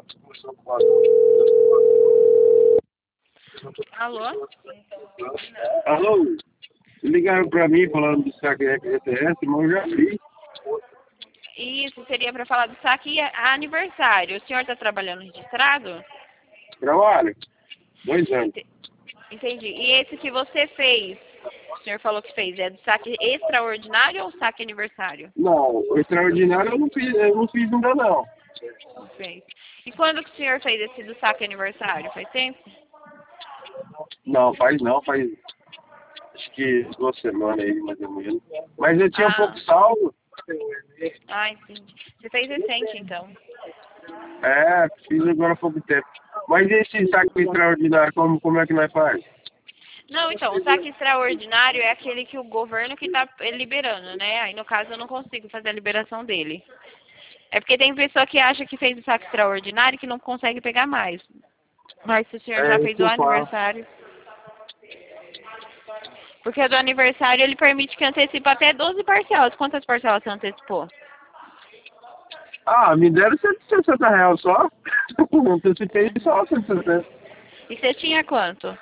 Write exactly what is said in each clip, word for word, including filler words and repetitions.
Alô? Alô? Ligaram pra mim falando do saque F G T S, mas eu já vi. Isso seria para falar do saque a aniversário. O senhor está trabalhando registrado? Trabalho. Dois anos. Ente- Entendi. E esse que você fez, o senhor falou que fez, é do saque extraordinário ou saque aniversário? Não, o extraordinário eu não fiz, eu não fiz ainda não. Não fez. E quando que o senhor fez esse do saque aniversário? Faz tempo? Não, faz não, faz acho que duas semanas aí, mais ou menos. Mas eu tinha um Ah, pouco salvo. ah, entendi. Você fez recente, então. É, fiz agora há pouco tempo. Mas esse saque extraordinário, como, como é que nós faz? Não, então, o saque extraordinário é aquele que o governo que está liberando, né? Aí, no caso, eu não consigo fazer a liberação dele. É porque tem pessoa que acha que fez o saque extraordinário e que não consegue pegar mais. Mas se o senhor já É, fez isso o eu falo. aniversário... Porque o do aniversário, ele permite que antecipe até doze parcelas. Quantas parcelas você antecipou? Ah, me deram cento e sessenta reais só. Não antecipei só cento e sessenta. E você tinha quanto?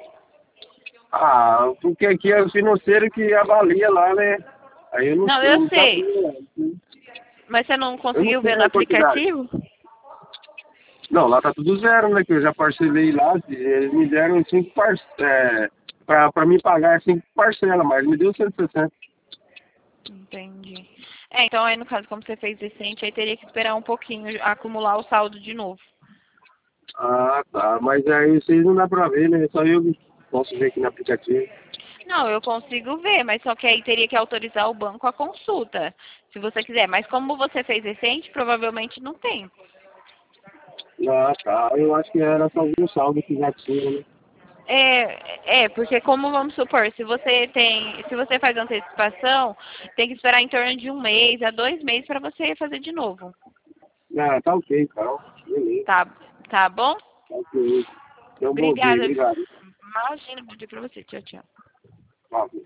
Ah, porque aqui é o financeiro que avalia lá, né? Aí eu não, Não, eu eu não sei. sabia. Mas você não Eu não conseguiu ver sei no a quantidade. aplicativo? Não, lá tá tudo zero, né? Que eu já parcelei lá. Eles me deram cinco parcelas. É, pra, pra me pagar cinco parcelas, mas me deu cento e sessenta. Entendi. É, então aí no caso, como você fez recente, aí teria que esperar um pouquinho, acumular o saldo de novo. Ah, tá. Mas aí vocês não dá pra ver, né? Só eu que posso ver aqui no aplicativo. Não, eu consigo ver, mas só que aí teria que autorizar o banco a consulta, se você quiser. Mas como você fez recente, provavelmente não tem. Ah, tá. Eu acho que era só algum saldo que já tinha, né? É, é, porque como vamos supor, se você tem, se você faz antecipação, tem que esperar em torno de um mês a dois meses para você fazer de novo. Ah, tá ok, então. Beleza. Tá, tá bom? Tá ok. Então, bom dia. Obrigada. Obrigado. Imagina, bom dia pra você. Tchau, tchau. Tchau.